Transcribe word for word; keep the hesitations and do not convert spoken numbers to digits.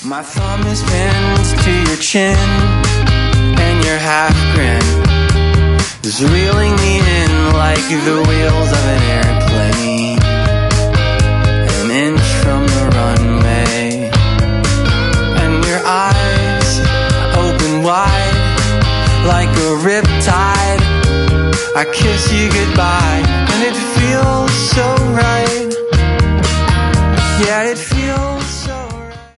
My thumb is pinned to your chin, and your half grin is reeling me in like the wheels of an airplane, an inch from the runway. And your eyes open wide like a riptide. I kiss you goodbye, and it feels so right. Yeah, it feels